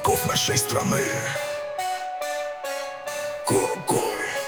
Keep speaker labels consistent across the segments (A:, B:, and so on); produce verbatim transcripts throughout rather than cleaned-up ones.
A: врагов нашей страны. Го-го.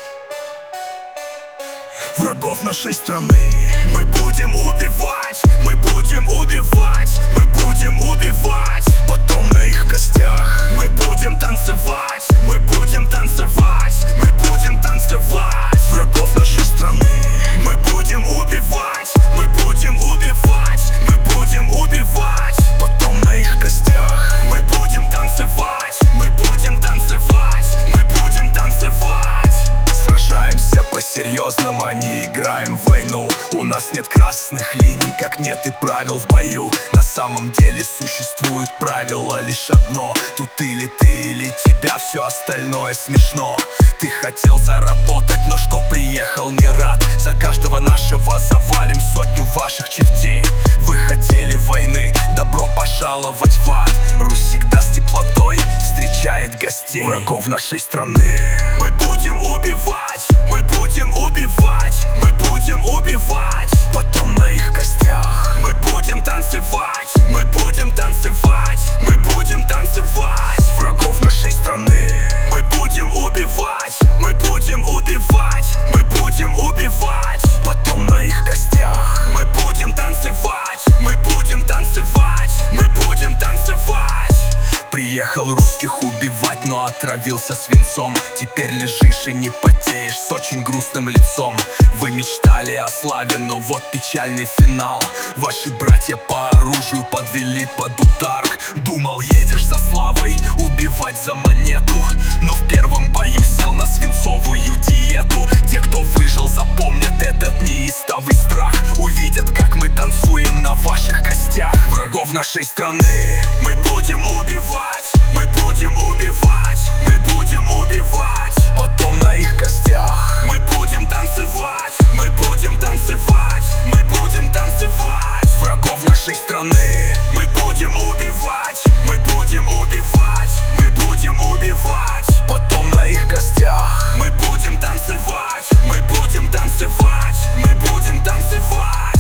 A: Врагов нашей страны мы будем убивать, мы будем убивать, мы будем убивать. Потом на их костях мы будем танцевать, мы будем танцевать, мы будем танцевать. Врагов нашей страны мы будем убивать, мы будем убивать, мы будем убивать. Потом на их костях мы будем танцевать, мы будем танцевать, мы будем танцевать. Сражаемся по-серьезному, а не играем в войну. У нас нет красных линий, как нет и правил в бою. На самом деле существует правило лишь одно: тут или ты, или тебя, все остальное смешно. Ты хотел заработать, но что приехал не рад. За каждого нашего завалим сотню ваших чертей. Вы хотели войны, добро пожаловать в ад. Русь всегда с теплотой встречает гостей. Врагов нашей страны мы будем убивать, мы будем убивать, мы будем убивать. Потом на их костях мы будем танцевать, мы будем танцевать, мы будем танцевать. Врагов нашей страны мы будем убивать, мы будем убивать, мы будем убивать. Потом на их костях мы будем танцевать, мы будем танцевать, мы будем танцевать. Приехал русских убивать, но отравился свинцом. Теперь лежишь и не потеешь с очень грустным лицом. Вы мечтали о славе, но вот печальный финал. Ваши братья по оружию подвели под удар. Думал, едешь за славой, убивать за монету, но в первом бою сел на свинцовую диету. Те, кто выжил, запомнят этот неистовый страх. Увидят, как мы танцуем на ваших костях. Врагов нашей страны мы будем убивать, мы будем убивать, мы будем убивать. Потом на их костях мы будем танцевать, мы будем танцевать, мы будем танцевать. Врагов нашей страны мы будем убивать, мы будем убивать, мы будем убивать. Потом на их костях мы будем танцевать, мы будем танцевать, мы будем танцевать.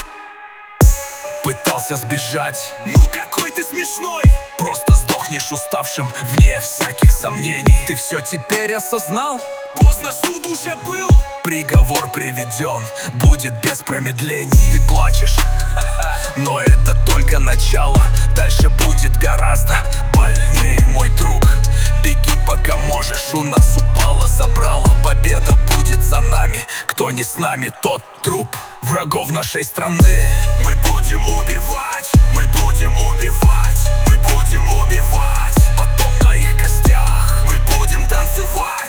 A: Пытался сбежать, ну какой ты смешной. Просто сдохнешь уставшим, вне всяких сомнений. Ты все теперь осознал? Поздно, суд уже был. Приговор приведен, будет без промедлений. Ты плачешь, но это только начало. Дальше будет гораздо больнее, мой друг. Беги пока можешь, у нас упало забрало. Победа будет за нами, кто не с нами, тот труп. Врагов нашей страны мы будем убивать, мы будем убивать, мы будем убивать. Потом на их костях мы будем танцевать,